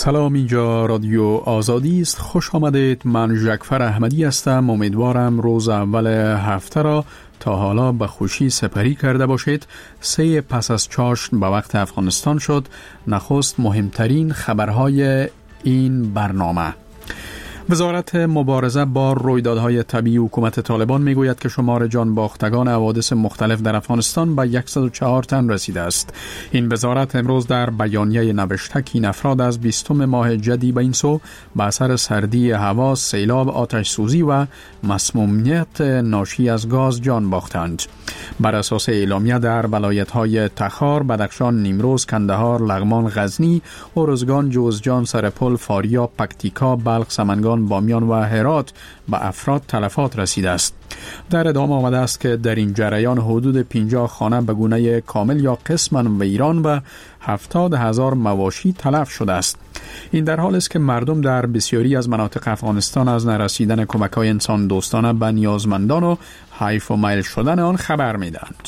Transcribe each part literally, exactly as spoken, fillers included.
سلام، اینجا رادیو آزادی است. خوش آمدید. من جعفر احمدی هستم. امیدوارم روز اول هفته را تا حالا به خوشی سپری کرده باشید. سه پس از چاشت به وقت افغانستان شد. نخست مهمترین خبرهای این برنامه. وزارت مبارزه با رویدادهای طبیعی حکومت طالبان میگوید که شمار جان باختگان حوادث مختلف در افغانستان به صد و چهار تن رسیده است. این وزارت امروز در بیانیه نوشته که این افراد از بیستم ماه جدی به این سو به اثر سردی هوا، سیلاب، آتش سوزی و مسمومیت ناشی از گاز جان باختند. بر اساس اعلامیه در ولایت‌های تخار، بدخشان، نیمروز، کندهار، لغمان، غزنی، ارزگان، جوزجان، سرپل، فاریاب، پکتیکا، بلخ، سمنگان، بامیان و هرات به افراد تلفات رسیده است. در ادامه آمده است که در این جریان حدود پنجاه خانه به گونه کامل یا قسماً ویران و هفتاد هزار مواشی تلف شده است. این در حال است که مردم در بسیاری از مناطق افغانستان از نرسیدن کمک‌های انسان دوستانه به نیازمندان و حیف و میل شدن آن خبر می‌دهند.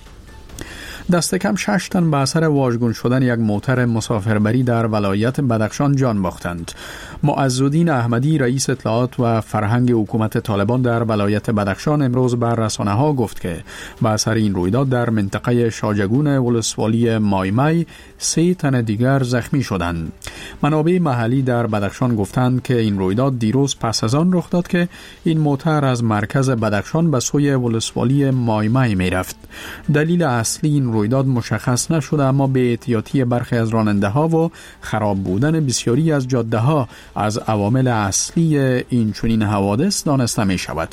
دست کم شش تن به اثر واژگون شدن یک موتر مسافربری در ولایت بدخشان جان باختند. معزالدین احمدی، رئیس اطلاعات و فرهنگ حکومت طالبان در ولایت بدخشان، امروز بر رسانه‌ها گفت که به اثر این رویداد در منطقه شاجگون ولسوالی مایمای سه تن دیگر زخمی شدند. منابع محلی در بدخشان گفتند که این رویداد دیروز پس از آن رخ داد که این موتر از مرکز بدخشان به سوی ولسوالی مایمای می‌رفت. دلیل اصلی این رویداد مشخص نشده، اما به احتیاطی برخی از راننده‌ها و خراب بودن بسیاری از جاده‌ها از عوامل اصلی این چنین حوادث دانسته می شود.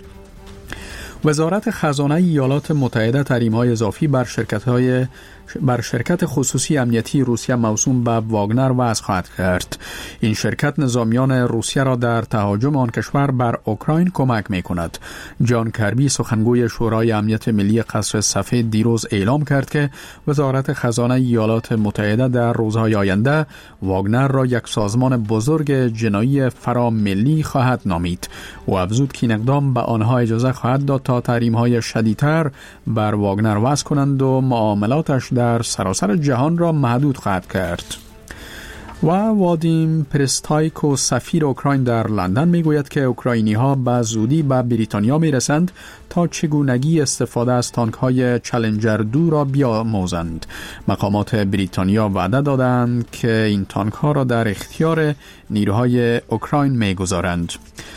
وزارت خزانه ایالات متحده تحریم‌های اضافی بر شرکت‌های بر شرکت خصوصی امنیتی روسیه موسوم به واگنر وضع خواهد کرد. این شرکت نظامیان روسیه را در تهاجم آن کشور بر اوکراین کمک می کند. جان کربی، سخنگوی شورای امنیت ملی قصر سفید، دیروز اعلام کرد که وزارت خزانه ایالات متحده در روزهای آینده واگنر را یک سازمان بزرگ جنایی فراملی خواهد نامید. او افزود که این اقدام به آنها اجازه خواهد داد تا تحریم‌های شدیدتر بر واگنر وضع کنند و معاملاتش در سراسر جهان را محدود خواهد کرد. و وادیم پرستایکو، سفیر اوکراین در لندن، میگوید که اوکراینی‌ها به زودی به بریتانیا میرسند تا چگونگی استفاده از تانک‌های چالنجر دو را بیاموزند. مقامات بریتانیا وعده دادند که این تانک‌ها را در اختیار نیروهای اوکراین میگذارند.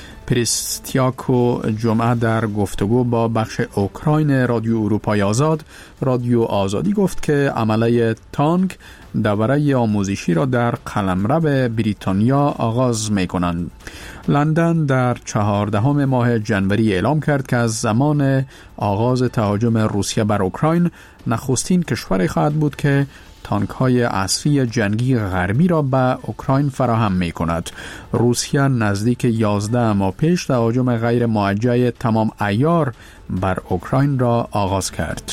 پرستایکو جمعه در گفتگو با بخش اوکراین رادیو اروپای آزاد رادیو آزادی گفت که عمله تانک دوره آموزشی را در قلمرو بریتانیا آغاز می کنند. لندن در چهاردهم ماه جنوری اعلام کرد که از زمان آغاز تهاجم روسیه بر اوکراین نخستین کشوری خواهد بود که تانک‌های عصری جنگی غربی را به اوکراین فراهم می‌کند. روسیه نزدیک یازده ماه پیش تهاجم غیر موجه تمام عیار بر اوکراین را آغاز کرد.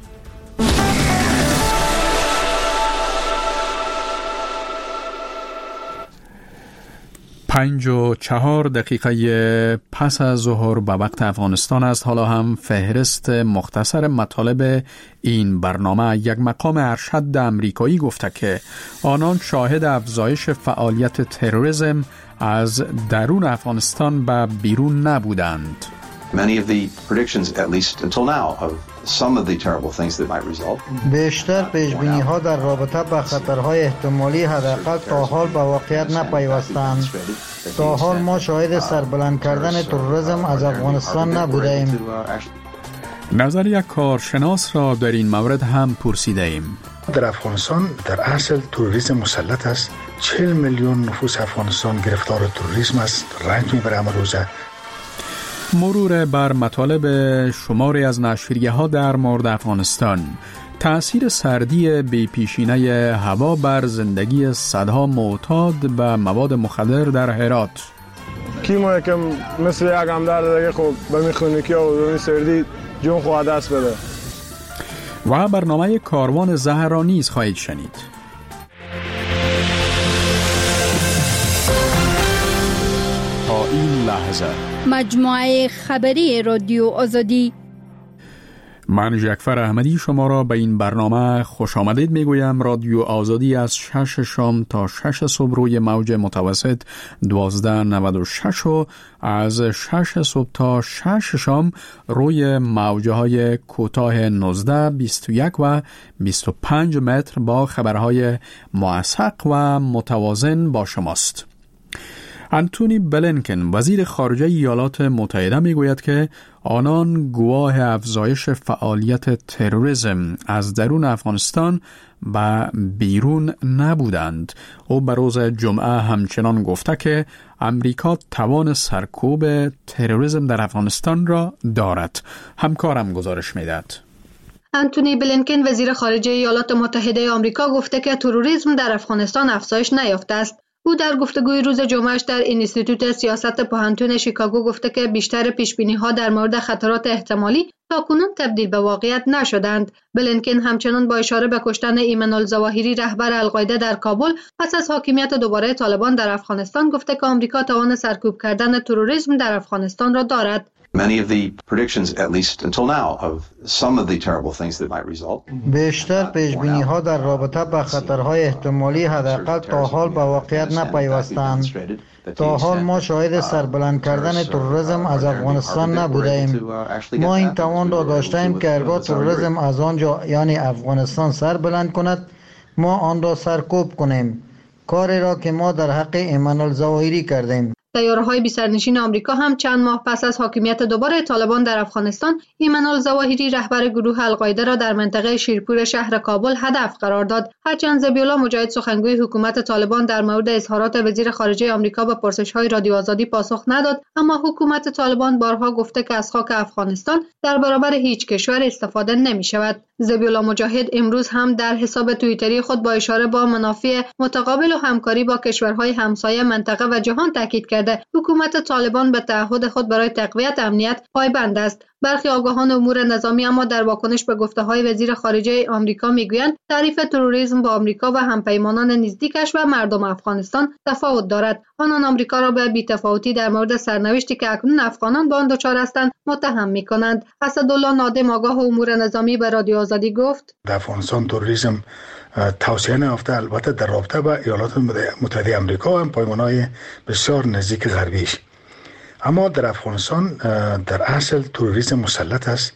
پنج و چهار دقیقه پس از ظهر به وقت افغانستان است. حالا هم فهرست مختصر مطالب این برنامه. یک مقام ارشد امریکایی گفته که آنان شاهد افزایش فعالیت تروریسم از درون افغانستان به بیرون نبودند. Many of the predictions, at least until now, of some of the terrible things that might result. بیشتر پیشبینی‌ها در رابطه با خطرهای احتمالی حداقل تا حال به واقعیت نپیوستند. تا حال ما شاهد سربلند کردن تروریسم از افغانستان نبودیم. نظر یک کارشناس را در این مورد هم پرسیده ایم. در افغانستان در اصل تروریسم مسلط است. چهل میلیون نفوس افغانستان گرفتار تروریسم است. رنج میبره همه روزه. مرور بر مطالب شماری از نشریه‌ها در مورد افغانستان. تأثیر سردی بی‌پیشینه هوا بر زندگی صدها معتاد به مواد مخدر در هرات. کی ما که مثل یک همدرد دیگه خب به میخونیکی و به سردی جون خواهد دست بده. و برنامه کاروان زهر را نیز خواهید شنید. تا این لحظه مجموعه خبری رادیو آزادی. من جعفر احمدی شما را به این برنامه خوش آمدید میگویم. رادیو آزادی از شش شام تا شش صبح روی موج متوسط دوازده نود و شش و از شش صبح تا شش شام روی موجه های کوتاه نوزده، بیست و یک و بیست و پنج متر با خبرهای موثق و متوازن با شماست. انتونی بلینکن وزیر خارجه ایالات متحده میگوید که آنان گواه افزایش فعالیت تروریسم از درون افغانستان و بیرون نبودند. او به روز جمعه همچنان گفته که امریکا توان سرکوب تروریسم در افغانستان را دارد. همکارم گزارش میدهد. انتونی بلینکن وزیر خارجه ایالات متحده آمریکا گفته که تروریسم در افغانستان افزایش نیافته است. او در گفتگوی روز جمعهش در اینستیتوت سیاست پوهنتون شیکاگو گفته که بیشتر پیشبینی‌ها در مورد خطرات احتمالی تاکنون تبدیل به واقعیت نشدند. بلینکن همچنان با اشاره به کشتن ایمن الظواهری رهبر القاعده در کابل پس از حاکمیت دوباره طالبان در افغانستان گفته که آمریکا توان سرکوب کردن تروریسم در افغانستان را دارد. Many of the predictions, at least until now, of some of the terrible things that might result. بیشتر پیشبینی‌ها در رابطه با خطرهای احتمالی حداقل تا حال به واقعیت نپیوستند. تا حال ما شاهد سربلند کردن تروریسم از افغانستان نبودیم. ما این توان را داشتیم که هرگاه تروریسم از آنجا یعنی افغانستان سربلند کند ما آن را سرکوب کنیم. کاری را که ما در حق ایمن الظواهری کردیم. سیاره‌های بی‌سرنشین آمریکا هم چند ماه پس از حاکمیت دوباره طالبان در افغانستان ایمن الظواهری رهبر گروه القاعده را در منطقه شیرپور شهر کابل هدف قرار داد. هرچند ذبیح‌الله مجاهد سخنگوی حکومت طالبان در مورد اظهارات وزیر خارجه آمریکا به پرسش‌های رادیو آزادی پاسخ نداد، اما حکومت طالبان بارها گفته که از خاک افغانستان در برابر هیچ کشور استفاده نمی‌شود. ذبیح‌الله مجاهد امروز هم در حساب توییتری خود با اشاره به منافع متقابل و همکاری با کشورهای همسایه منطقه و جهان تاکید کرد حکومت طالبان به تعهد خود برای تقویت امنیت پایبند است. برخی آگاهان امور نظامی اما در واکنش به گفته‌های وزیر خارجه آمریکا میگویند تعریف تروریسم با آمریکا و همپیمانان نزدیکش و مردم افغانستان تفاوت دارد. آنان آمریکا را به بی‌تفاوتی در مورد سرنوشتی که اکنون افغانان به آن دچار هستند متهم می‌کنند. اسدالله نادم آگاه امور نظامی به رادیو آزادی گفت: در افغانستان تروریسم توسعه نیافته، البته در رابطه با ایالات متحده آمریکا هم پایمان‌های بسیار نزدیک غربیش. اما در افغانستان در اصل تروریسم مسلط است.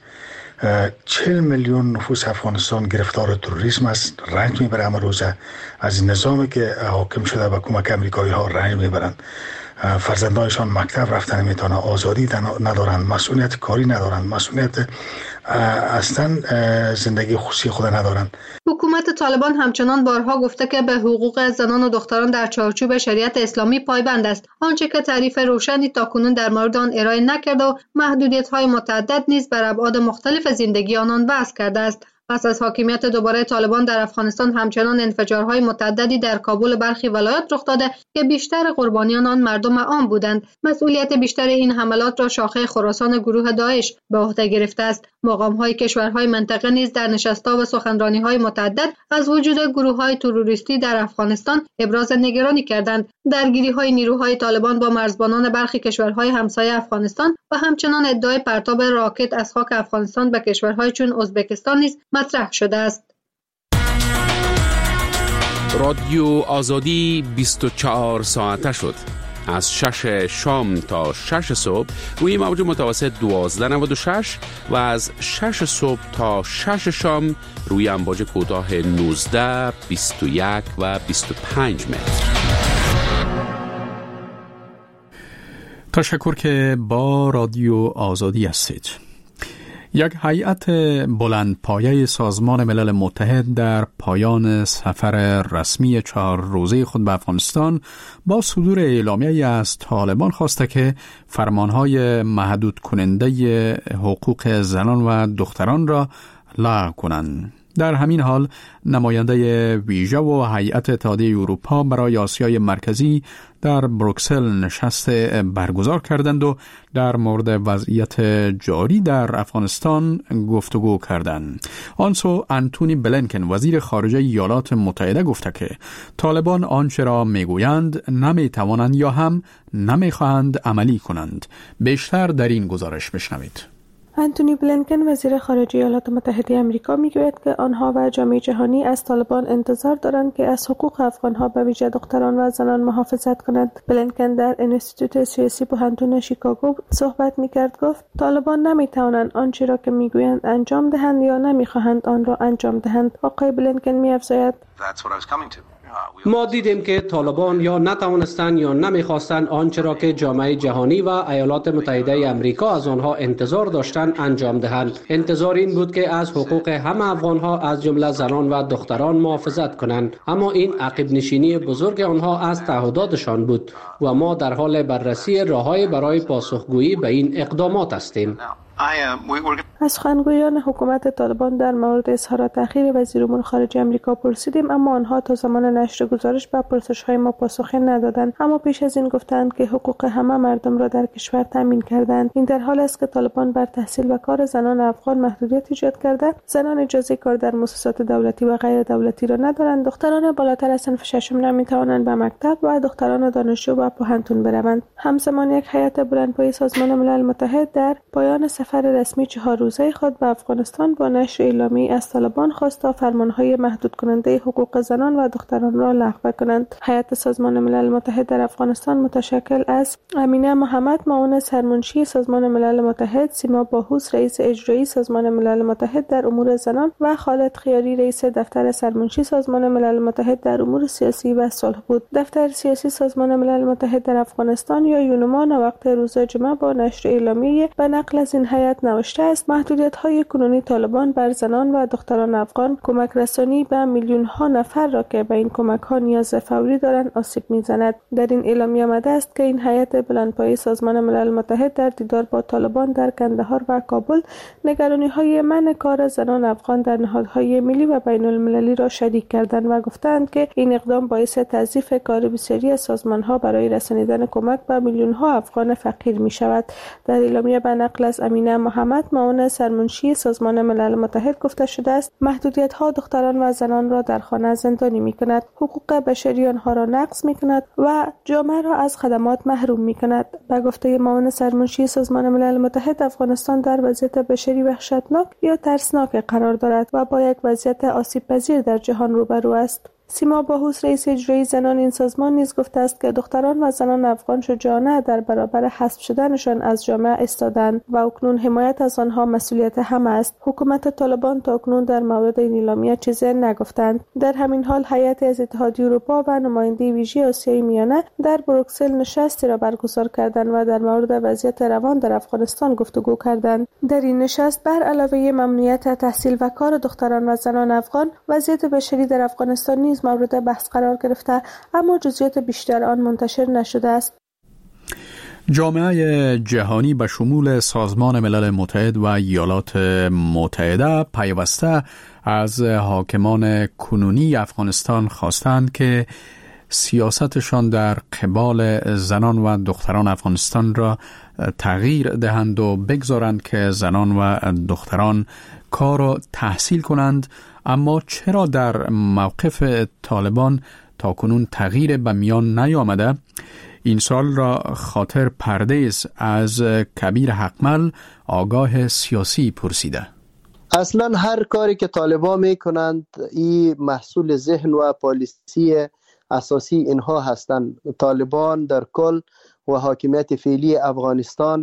چهل میلیون نفوس افغانستان گرفتار تروریسم است، رنج میبره همه روزه از نظامی که حاکم شده با کمک امریکایی ها رنج میبرند. فرزندانشان مکتب رفتن نمیتونن، آزادی ندارند، مسئولیت کاری ندارند، مسئولیت اصلا زندگی خصوصی خود ندارند. حکومت طالبان همچنان بارها گفته که به حقوق زنان و دختران در چارچوب شریعت اسلامی پایبند است، آنچه که تعریف روشنی تاکنون در مورد آن ارائه نکرده و محدودیت‌های متعدد نیز بر ابعاد مختلف زندگی آنان وضع کرده است. پس از حاکمیت دوباره طالبان در افغانستان همچنان انفجارهای متعددی در کابل و برخی ولایات رخ داده که بیشتر قربانیان آن مردم عام بودند. مسئولیت بیشتر این حملات را شاخه خراسان گروه داعش به عهده گرفته است. مقام‌های کشورهای منطقه نیز در نشست‌ها و سخنرانی‌های متعدد از وجود گروه‌های تروریستی در افغانستان ابراز نگرانی کردند. درگیری‌های نیروهای طالبان با مرزبانان برخی کشورهای همسایه افغانستان و همچنان ادعای پرتاب راکت از خاک افغانستان به کشورهای چون ازبکستان نیز مطرح شده است. رادیو آزادی بیست و چهار ساعته شد. از شش شام تا شش صبح روی موج متوسط دوازده نود و شش و از شش صبح تا شش شام روی امواج کوتاه نوزده، بیست و یک و بیست و پنج متر. تشکر که با رادیو آزادی هستید. یک هیئت بلندپایه سازمان ملل متحد در پایان سفر رسمی چهار روزه خود به افغانستان با صدور اعلامیه‌ای از طالبان خواسته که فرمانهای محدود کننده حقوق زنان و دختران را لغو کنند. در همین حال نماینده ویژه و هیئت اتحادیه اروپا برای آسیای مرکزی در بروکسل نشست برگزار کردند و در مورد وضعیت جاری در افغانستان گفتگو کردند. آنسو انتونی بلینکن وزیر خارجه ایالات متحده گفته که طالبان آنچه را میگویند نمیتوانند یا هم نمیخواهند عملی کنند. بیشتر در این گزارش بشنوید. آنتونی بلینکن وزیر خارجه ایالات متحده آمریکا میگوید که آنها و جامعه جهانی از طالبان انتظار دارند که از حقوق افغانها به ویژه دختران و زنان محافظت کنند. بلینکن در انستیتوت سیاسی پوهنتون شیکاگو صحبت میکرد. گفت طالبان نمیتوانند آنچه را که میگویند انجام دهند یا نمیخواهند آن را انجام دهند. آقای بلینکن میافزاید ما دیدیم که طالبان یا نتوانستند یا نمیخواستند آنچه را که جامعه جهانی و ایالات متحده آمریکا از آنها انتظار داشتند انجام دهند. انتظار این بود که از حقوق همه افغانها از جمله زنان و دختران محافظت کنند، اما این عقب نشینی بزرگ آنها از تعهداتشان بود و ما در حال بررسی راههای برای پاسخگویی به این اقدامات هستیم. از سخنگویان حکومت طالبان در مورد اظهار تأخیر وزیر امور خارجه آمریکا پرسیدیم، اما آنها تا زمان نشر گزارش به پرسش‌های ما پاسخی ندادند. اما پیش از این گفتند که حقوق همه مردم را در کشور تامین کردند. این در حال است که طالبان بر تحصیل و کار زنان افغان محدودیت ایجاد کرده. زنان اجازه کار در مؤسسات دولتی و غیر دولتی را ندارند. دختران بالاتر از صنف ششم نمی‌توانند به مکتب و دختران دانشجو به پوهنتون بروند. همزمان یک هیئت بلندپایه سازمان ملل متحد در پایان سفر رسمی چهار روزه خود به افغانستان با نشر اعلامیه‌ای از طالبان خواست تا فرمانهای محدود کننده حقوق زنان و دختران را لغو کنند. هیئت سازمان ملل متحد در افغانستان متشکل از امینه محمد معاون سرمنشی سازمان ملل متحد، سیما باهوس رئیس اجرایی سازمان ملل متحد در امور زنان و خالد خیاری رئیس دفتر سرمنشی سازمان ملل متحد در امور سیاسی و صلح بود. دفتر سیاسی سازمان ملل متحد در افغانستان یا یونما وقت روز جمعه با نشر اعلامیه به نقل از این هیئت نوشته است: محدودیت‌های کنونی طالبان بر زنان و دختران افغان کمک رسانی به میلیون ها نفر را که به این کمک ها نیاز فوری دارند آسیب می‌زند. در این اعلامیه آمده است که این هیئت بلندپایه سازمان ملل متحد در دیدار با طالبان در کندهار و کابل نگرانی‌های منع کار زنان افغان در نهادهای ملی و بین المللی را شریک کردند و گفتند که این اقدام باعث تضعیف کار بسیاری از سازمان‌ها برای رسانیدن کمک به میلیون‌ها افغان فقیر می‌شود. در اعلامیه به نقل از امینه محمد معاون سرمنشی سازمان ملل متحد گفته شده است: محدودیت‌ها دختران و زنان را در خانه زندانی می‌کند، حقوق بشری آنها را نقض می‌کند و جامعه را از خدمات محروم می‌کند. به گفته معاون سرمنشی سازمان ملل متحد، افغانستان در وضعیت بشری وحشتناک یا ترسناک قرار دارد و با یک وضعیت آسیب‌پذیر در جهان روبرو است. سیما باهوس رئیس اجرایی زنان این سازمان نیز گفته است که دختران و زنان افغان شجاعانه در برابر حذف شدنشان از جامعه ایستادند و اکنون حمایت از آنها مسئولیت همه است. حکومت طالبان تا اکنون در مورد این اعلامیه چیزی نگفتند. در همین حال هیئت از اتحادیه اروپا و نماینده ویژه آسیای میانه در بروکسل نشستی را برگزار کردند و در مورد وضعیت روان در افغانستان گفتگو کردند. در این نشست بر علاوه ممنوعیت تحصیل و کار دختران و زنان افغان، وضعیت بشری در افغانستان نیز مورد بحث قرار گرفته، اما جزئیات بیشتر آن منتشر نشده است. جامعه جهانی به شمول سازمان ملل متحد و ایالات متحده پیوسته از حاکمان کنونی افغانستان خواستند که سیاستشان در قبال زنان و دختران افغانستان را تغییر دهند و بگذارند که زنان و دختران کار و تحصیل کنند. اما چرا در موقف طالبان تا کنون تغییر به میان نیامده؟ این سال را خاطر پردیس از کبیر حقمل آگاه سیاسی پرسیده. اصلا هر کاری که طالبان میکنند این محصول ذهن و پالیسی اساسی اینها هستند. طالبان در کل و حاکمیت فعلی افغانستان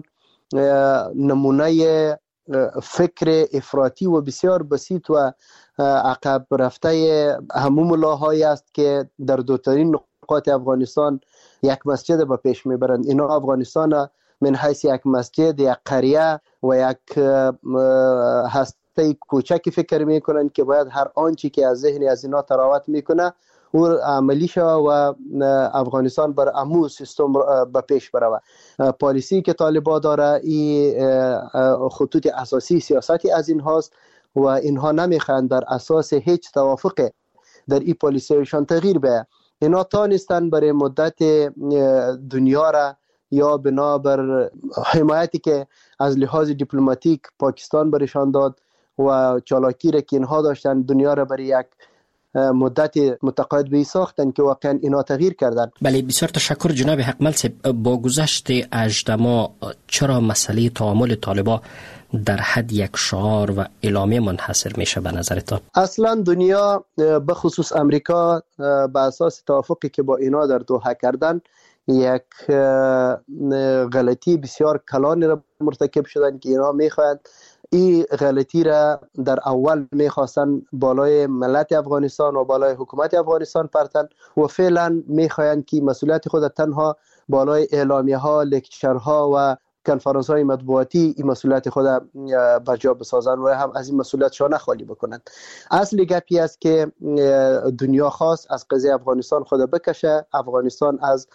نمونه فکر افراطی و بسیار بسیط و عقب رفته همون ملاهای است که در دوترین نقاط افغانستان یک مسجد به پیش میبرند. اینا افغانستان من حیث یک مسجد، یک قریه و یک هسته کوچکی فکر میکنند که باید هر آنچه که از ذهن از اینا تراوت میکنه او عملی شود و افغانستان بر امو سیستم به پیش برود. پالیسی که طالبان داره این خطوط اساسی سیاستی از این هاست و اینها نمیخواهند در اساس هیچ توافق در این پالیسیشان تغییر به اینا تانستن برای مدت دنیا را یا بنابر حمایتی که از لحاظ دیپلماتیک پاکستان برشان داد و چالاکی را که اینها داشتن دنیا را برای یک مدت متقاعد به ساختن که واقعا اینا تغییر کردن. بله بسیار تشکر جناب حقمل صاحب. با گذشت هجده ماه چرا مسئله تعامل طالبان در حد یک شعار و اعلامیه منحصر میشه به نظرتان؟ اصلا دنیا به خصوص امریکا به اساس توافقی که با اینا در دوحه کردن یک غلطی بسیار کلانی را مرتکب شدن که اینا میخواهند این غلطی را در اول میخواستن بالای ملت افغانستان و بالای حکومت افغانستان پرتن و فعلا میخواهند که مسئولیت خود تنها بالای اعلامیه ها، لکچرها و کنفرانس های مطبوعاتی این مسئولیت خود برجا بسازن و هم از این مسئولیتشان خالی بکنند. اصل گپی است که دنیا خواست از قضیه افغانستان خود بکشه. افغانستان از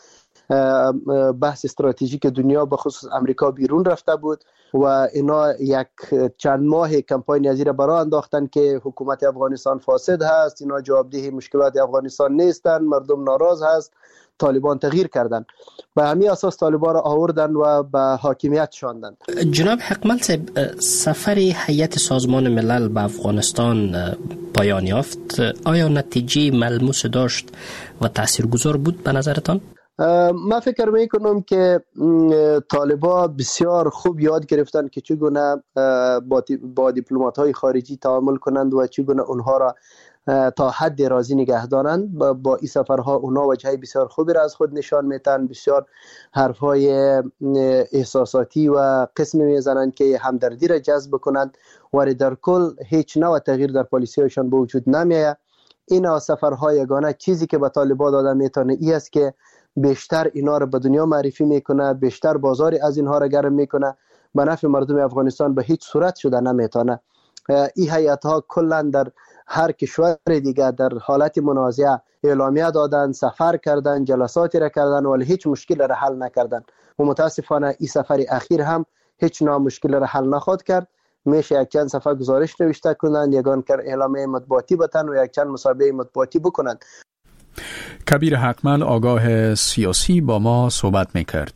بحث استراتژیک دنیا به خصوص امریکا بیرون رفته بود و اینا یک چند ماه کمپاین ازی را برای انداختن که حکومت افغانستان فاسد هست، اینا جوابدهی مشکلات افغانستان نیستن، مردم ناراض هست، طالبان تغییر کردن. به همین اساس طالبان را آوردن و به حاکمیت شاندن. جناب حقمل صاحب، سفر هیئت سازمان ملل به افغانستان پایان یافت. آیا نتیجه ملموس داشت و تاثیرگذار بود به نظرتان؟ من فکر می کنم که طالبا بسیار خوب یاد گرفتن که چگونه با دیپلمات های خارجی تعامل کنند و چگونه اونها را تا حد راضی نگه دارند. با این سفرها اونها وجهه بسیار خوبی را از خود نشان میتن، بسیار حرفهای احساساتی و قسمی میزنند که همدردی را جذب کنند و در کل هیچ نوع تغییر در پالیسیشان به وجود نمیآید. این سفرهای یگانه چیزی که به طالبا داده میتونه ای است که بیشتر اینا رو به دنیا معرفی میکنه، بیشتر بازاری از اینها را گرم میکنه. به نفع مردم افغانستان به هیچ صورت شده نمیتونه. این هیئت ها کلا در هر کشور دیگه در حالت منازعه اعلامیه دادن، سفر کردن، جلساتی را کردن ولی هیچ مشکل را حل نکردن و متاسفانه این سفر اخیر هم هیچ نوع مشکل را حل نخواهد کرد. میشه یک چند صفحه گزارش نوشته کنند، یگان کر اعلامیه مطبوعاتی بتن و یک چند مصاحبه مطبوعاتی بکنند. کبیر حقمل آگاه سیاسی با ما صحبت میکرد.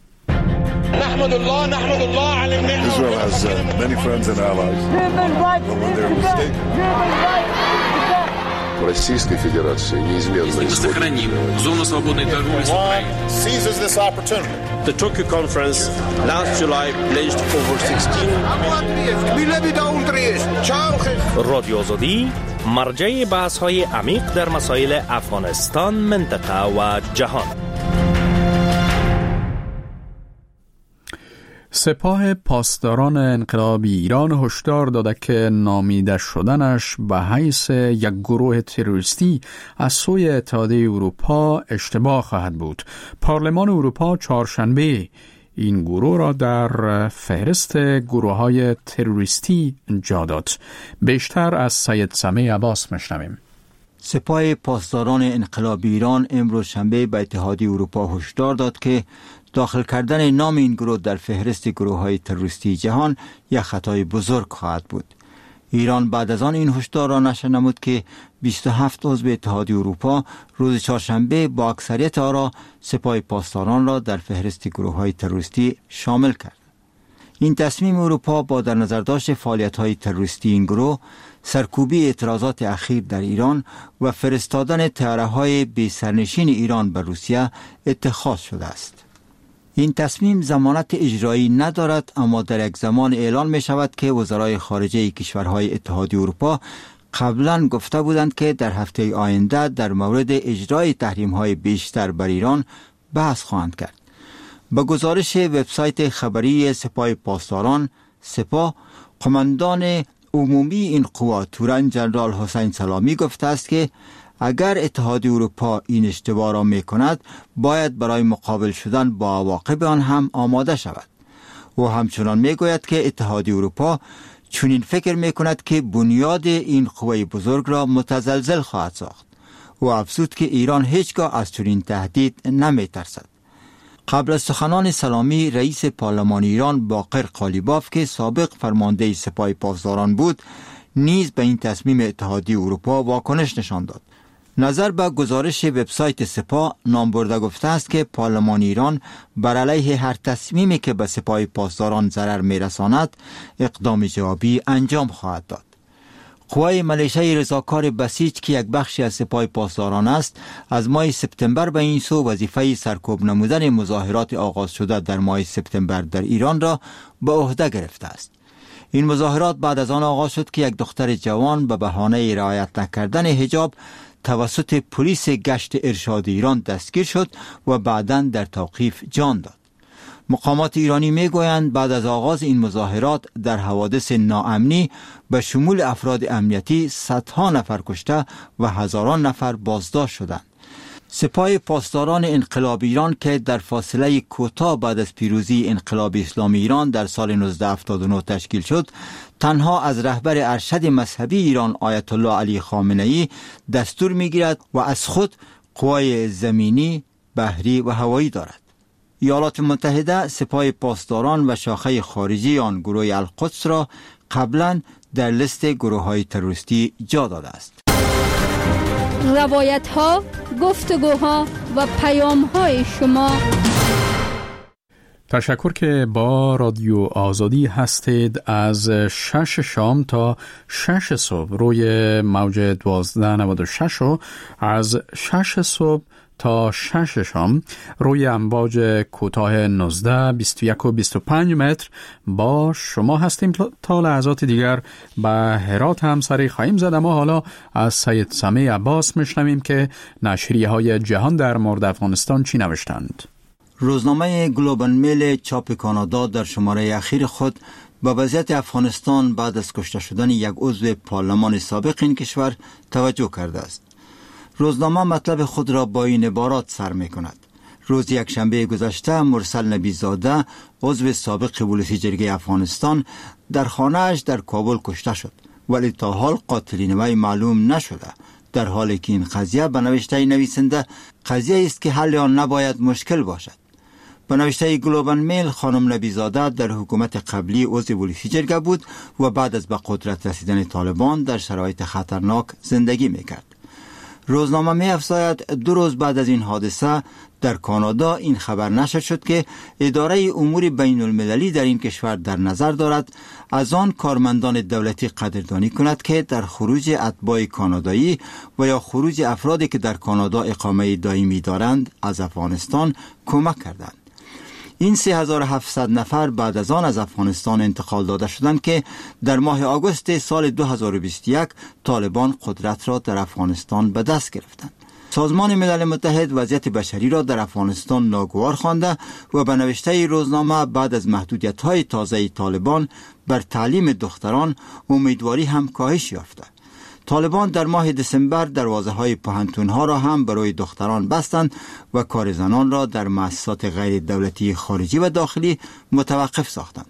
نحمد الله نحمد الله على النعمة. Israel has uh, many friends and allies. But when they're mistaken. В Российской Федерации неизменно сохраним зону свободной торговли с Украиной. Seizes this opportunity. The Tokyo conference last July pledged over sixteen. رادیو آزادی مرجع بحث‌های عمیق در مسائل افغانستان، منطقه و جهان. سپاه پاسداران انقلابی ایران هشدار داده که نامیده شدنش به حیث یک گروه تروریستی از سوی اتحادیه اروپا اشتباه خواهد بود. پارلمان اروپا چهارشنبه این گروه را در فهرست گروه‌های تروریستی جا داد. بیشتر از سید سمیع عباس میشنویم. سپاه پاسداران انقلابی ایران امروز شنبه به اتحادیه اروپا هشدار داد که داخل کردن نام این گروه در فهرست گروه‌های تروریستی جهان یک خطای بزرگ خواهد بود. ایران بعد از آن این هشدار را نشر نمود که بیست و هفت عضو اتحادیه اروپا روز چهارشنبه با اکثریت آرا سپاه پاسداران را در فهرست گروه‌های تروریستی شامل کرد. این تصمیم اروپا با در نظر داشت فعالیت‌های تروریستی این گروه، سرکوبی اعتراضات اخیر در ایران و فرستادن طیاره‌های بی سرنشین ایران به روسیه اتخاذ شده است. این تصمیم ضمانت اجرایی ندارد، اما در یک زمان اعلان می شود که وزرای خارجه کشورهای اتحادیه اروپا قبلا گفته بودند که در هفته آینده در مورد اجرای تحریم‌های بیشتر بر ایران بحث خواهند کرد. با گزارش وبسایت خبری سپاه پاسداران سپاه، قماندان عمومی این قوا تورن جنرال حسین سلامی گفته است که اگر اتحادیه اروپا این اشتباه را می کند باید برای مقابل شدن با عواقب آن هم آماده شود. او همچنان می گوید که اتحادیه اروپا چنین فکر می کند که بنیاد این قوه بزرگ را متزلزل خواهد ساخت. او افزود که ایران هیچگاه از چنین تهدید نمی ترسد. قبل از سخنان سلامی، رئیس پارلمان ایران باقر قالیباف که سابق فرمانده سپاه پاسداران بود نیز به این تصمیم اتحادیه اروپا واکنش نشان داد. نظر به گزارش وبسایت سپاه، نامبرده گفته است که پارلمان ایران بر علیه هر تصمیمی که به سپاه پاسداران ضرر می‌رساند اقدام جوابی انجام خواهد داد. قوای ملیشه رضاکار بسیج که یک بخشی از سپاه پاسداران است، از ماه سپتامبر به این سو وظیفه سرکوب نمودن مظاهرات آغاز شده در ماه سپتامبر در ایران را به عهده گرفته است. این مظاهرات بعد از آن آغاز شد که یک دختر جوان به بهانه رعایت نکردن حجاب توسط پلیس گشت ارشاد ایران دستگیر شد و بعداً در توقیف جان داد. مقامات ایرانی میگویند بعد از آغاز این مظاهرات در حوادث ناامنی به شمول افراد امنیتی صدها نفر کشته و هزاران نفر بازداشت شدند. سپاه پاسداران انقلاب ایران که در فاصله کوتاه بعد از پیروزی انقلاب اسلامی ایران در سال نوزده هفتاد و نه تشکیل شد، تنها از رهبر ارشد مذهبی ایران آیت الله علی خامنه‌ای دستور میگیرد و از خود قوای زمینی، بحری و هوایی دارد. ایالات متحده سپاه پاسداران و شاخه خارجی آن گروه القدس را قبلا در لیست گروه‌های تروریستی جا داده است. روایت ها، گفتگوها و پیام های شما. تشکر که با رادیو آزادی هستید. از شش شام تا شش صبح روی موج دوازده نود و شش و از شش صبح تا شش شام روی امواج کوتاه نوزده، بیست و یک و بیست و پنج متر با شما هستیم. تا لحظات دیگر به هرات هم سری خواهیم زد، اما حالا از سید سمیع عباس میشنویم که نشریه های جهان در مورد افغانستان چی نوشتند. روزنامه گلوبال میل چاپ کانادا در شماره اخیر خود به وضعیت افغانستان بعد از کشته شدن یک عضو پارلمان سابق این کشور توجه کرده است. روزنامه مطلب خود را با این عبارات سر می کند: روز یک شنبه گذشته مرسل نبیزاده عضو سابق پلیس جرگه افغانستان در خانه‌اش در کابل کشته شد، ولی تا حال قاتلین وی معلوم نشده، در حالی که این قضیه به نوشته نویسنده قضیه است که حل آن نباید مشکل باشد. به نوشته گلوبال میل خانم نبیزاده در حکومت قبلی عضو پلیس جرگه بود و بعد از به قدرت رسیدن طالبان در شرایط خطرناک زندگی میکرد. روزنامه می افزاید دو روز بعد از این حادثه در کانادا این خبر نشر شد که اداره امور بین المللی در این کشور در نظر دارد از آن کارمندان دولتی قدردانی کند که در خروج اتباع کانادایی و یا خروج افرادی که در کانادا اقامه دائمی دارند از افغانستان کمک کردند. این سه هزار و هفتصد نفر بعد از آن از افغانستان انتقال داده شدند که در ماه آگوست سال دو هزار و بیست و یک طالبان قدرت را در افغانستان به دست گرفتند. سازمان ملل متحد وضعیت بشری را در افغانستان ناگوار خوانده و به نوشته روزنامه بعد از محدودیت‌های تازه طالبان بر تعلیم دختران امیدواری هم کاهش یافته. طالبان در ماه دسامبر دروازه‌های پوهنتون‌ها را هم برای دختران بستند و کار زنان را در مؤسسات غیر دولتی خارجی و داخلی متوقف ساختند.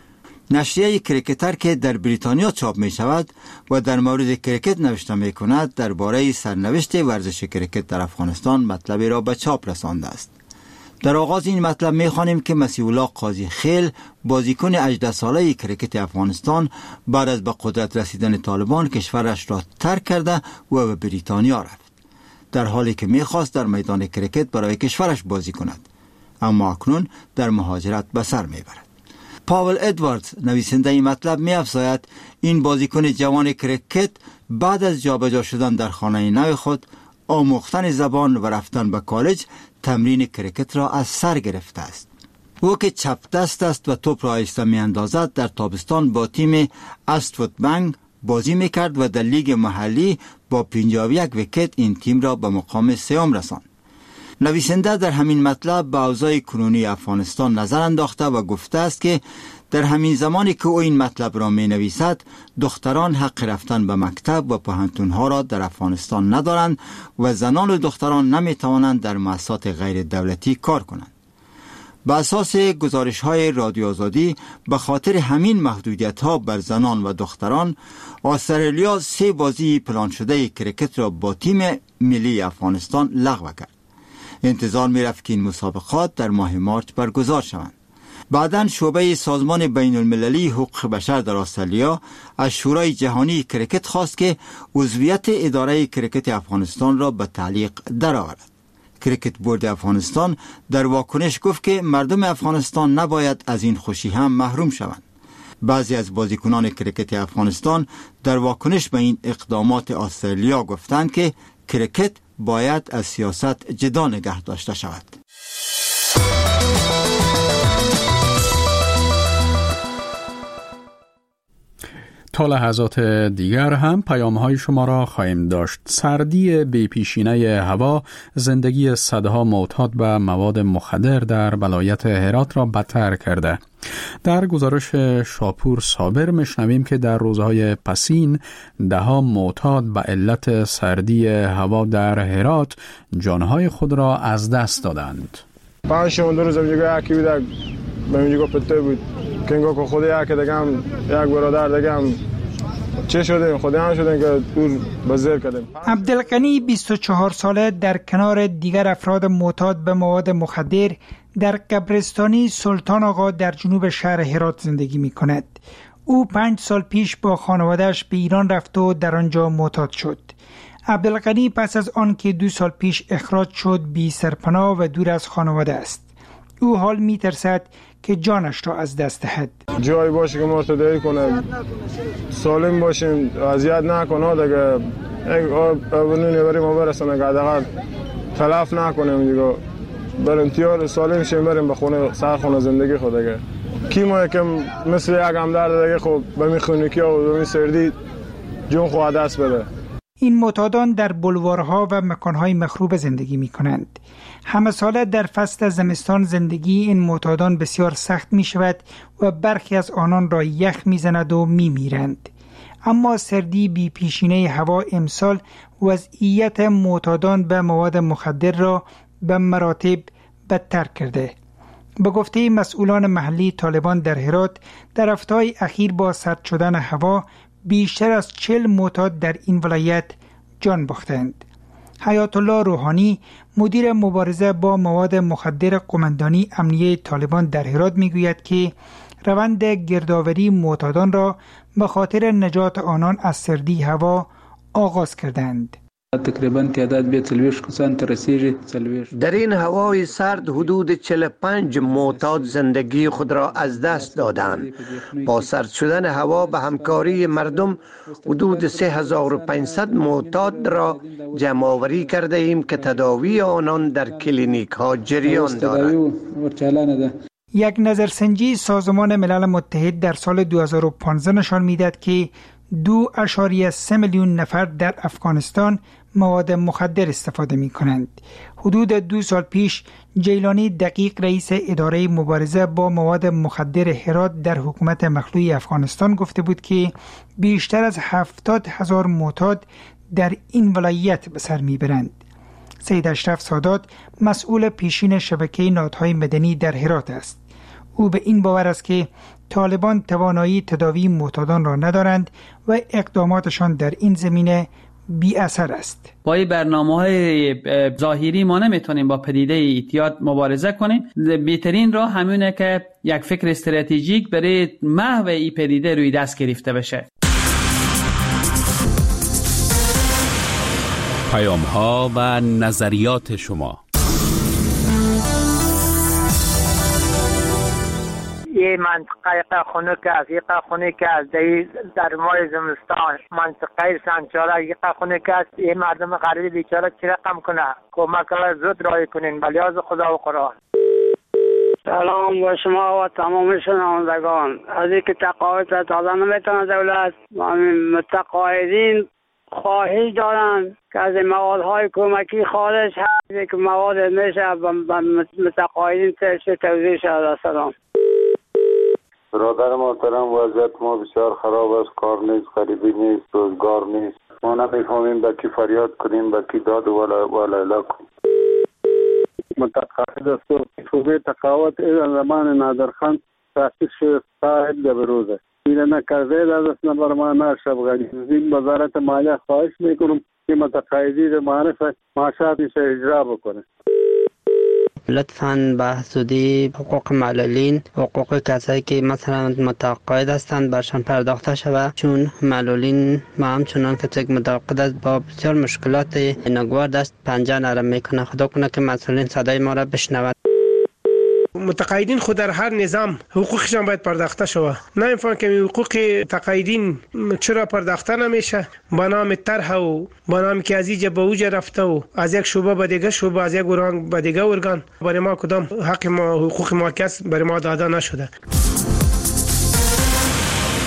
نشریه کریکتر که در بریتانیا چاپ می شود و در مورد کریکت نوشته می کند درباره سرنوشت ورزش کریکت در افغانستان مطلبی را به چاپ رسانده است. در آغاز این مطلب می خوانیم که مسیح الله قاضی خیل بازیکن هجده ساله کریکت افغانستان بعد از به قدرت رسیدن طالبان کشورش را ترک کرده و به بریتانیا رفت، در حالی که می خواست در میدان کریکت برای کشورش بازی کند، اما اکنون در مهاجرت به سر می برد. پاول ادواردز نویسنده این مطلب می افزاید این بازیکن جوان کریکت بعد از جابجا شدن در خانه نو خود، آموختن زبان و رفتن به کالج، تمرین کریکت را از سر گرفته است. او که چپ دست است و توپ را آهسته می اندازد در تابستان با تیم استفورد بنگ بازی می کرد و در لیگ محلی با پنجاه و یک ویکت این تیم را به مقام سوم رساند. نویسنده در همین مطلب به اوضاع کنونی افغانستان نظر انداخته و گفته است که در همین زمانی که او این مطلب را می نویسد، دختران حق رفتن به مکتب و پوهنتون‌ها را در افغانستان ندارند و زنان و دختران نمی توانند در مؤسسات غیر دولتی کار کنند. به اساس گزارش‌های رادیو آزادی به خاطر همین محدودیت‌ها بر زنان و دختران، استرالیا سه بازی پلان شده کریکت را با تیم ملی افغانستان لغو کرد. انتظار می رفت که این مسابقات در ماه مارچ برگزار شوند. بعداً شعبه سازمان بین المللی حقوق بشر در استرالیا از شورای جهانی کریکت خواست که عضویت اداره کریکت افغانستان را به تعلیق درآورد. کریکت بورد افغانستان در واکنش گفت که مردم افغانستان نباید از این خوشی هم محروم شوند. بعضی از بازیکنان کرکت افغانستان در واکنش به این اقدامات استرالیا گفتند که کرکت باید از سیاست جدا نگه داشته شود. تا لحظات دیگر هم پیام‌های شما را خواهیم داشت. سردی بی‌پیشینه هوا زندگی صدها معتاد به مواد مخدر در ولایت هرات را بدتر کرده. در گزارش شاپور صابر میشنویم که در روزهای پسین دهها معتاد به علت سردی هوا در هرات جانهای خود را از دست دادند. پنج شون دو روز دیگه یکی بود به میگو پته بود که انگار که خود یک دگم یک برادر دگم چه شده خود هم شده که دور بزر کردیم. عبدالغنی بیست و چهار ساله در کنار دیگر افراد معتاد به مواد مخدر در قبرستانی سلطان آقا در جنوب شهر هرات زندگی می کند. او پنج سال پیش با خانواده‌اش به ایران رفت و در آنجا معتاد شد. عبدالغنی پس از آن که دو سال پیش اخراج شد بی سرپناه و دور از خانواده است. او حال می ترسد که جانش را از دست دهد. جایی باشه که مرتدی کنه، سالم باشیم، اذیت نکنه دیگه، یک آبرونی بریم و برسونه که حداقل تلف نکنیم دیگه، بریم تیار سالم شیم بریم به خونه سر خونه زندگی خود دیگه. کی ما که مثل یک همدرد دیگه خب به می خونگی و به می سردی جون خود دست بده. این معتادان در بلوارها و مکانهای مخروب زندگی می کنند. همه ساله در فصل زمستان زندگی این معتادان بسیار سخت می شود و برخی از آنان را یخ می زند و می میرند. اما سردی بی پیشینه هوا امسال وضعیت معتادان به مواد مخدر را به مراتب بدتر کرده. به گفته مسئولان محلی طالبان در هرات، در هفته‌های اخیر با سرد شدن هوا بیشتر از چهل معتاد در این ولایت جان باختند. حیات الله روحانی مدیر مبارزه با مواد مخدر قماندانی امنیه طالبان در هرات میگوید که روند گردآوری معتادان را به خاطر نجات آنان از سردی هوا آغاز کردند. تقریبا تعداد به چهل کسان رسیدند. در این هوای سرد حدود چهل و پنج معتاد زندگی خود را از دست دادند. با سرد شدن هوا به همکاری مردم حدود سه هزار و پانصد معتاد را جمع آوری کرده ایم که تداوی آنان در کلینیک ها جریان دارد. یک نظرسنجی سازمان ملل متحد در سال دو هزار و پانزده نشان می‌دهد که دو اشاریه سه میلیون نفر در افغانستان مواد مخدر استفاده می کنند. حدود دو سال پیش جیلانی دقیق رئیس اداره مبارزه با مواد مخدر هرات در حکومت مخلوع افغانستان گفته بود که بیشتر از هفتاد هزار معتاد در این ولایت به سر می برند. سید اشرف سادات مسئول پیشین شبکه نهادهای مدنی در هرات است. او به این باور است که طالبان توانایی تداوی معتادان را ندارند و اقداماتشان در این زمینه بی اثر است. با این برنامه‌های ظاهری ما نمیتونیم با پدیده اعتیاد مبارزه کنیم. بهترین راه همونه که یک فکر استراتژیک برای محو این پدیده روی دست گرفته بشه. پیام‌ها و نظریات شما. یه منطقه خونه که از یک خونه که از در ماه زمستان منطقه سنچاره یک خونه که از یه مردم غریب بیچاره چی رقم کنه کمک زود رای کنین بلیاز خدا و قرآن. سلام با شما و تمام شنوندگان. از اینکه تقاعد دادن نمیتونه دولت متقاعدین خواهش دارن که از موادهای کمکی خارج هست که مواد میشه به متقاعدین توزیع شده. سلام. برادر محترم، وضعیت ما بسیار خراب است. کار نیست، غریبی نیست، روزگار نیست. ما نمیفهمیم به کی فریاد کنیم، به کی داد و لیلا کنیم. متقاعد است و شعبه تقاعد زمان نادرخان تاسیس شد صاحب به روزه این نکرده در دست نبر ما نشب غریبی وزارت مالیه خواهش میکنم که متقاعدی به معرف معاشاتش اجرا بکنه. لطفاً به حدودی حقوق معلولین، حقوق کسایی که مثلا متقاعد هستند برشان پرداخته شود، چون معلولین ما همچنان کسی که متقاعد است با بسیار مشکلات ناگوار دست پنجه نرم میکنه. خدا کنه که مسئولین صدای ما را بشنود. متقاعدین خود در هر نظام حقوقشان باید پرداخته شود. نه اینفان که حقوق تقاعدین چرا پرداخته نمیشه؟ با نام طرح و با نام که از اینجا به اوج رفته و از یک شعبه به دیگه شعبه، از یک ارگان به دیگه ارگان، برای ما کدام حق ما حقوق ما کس برای ما داده نشده.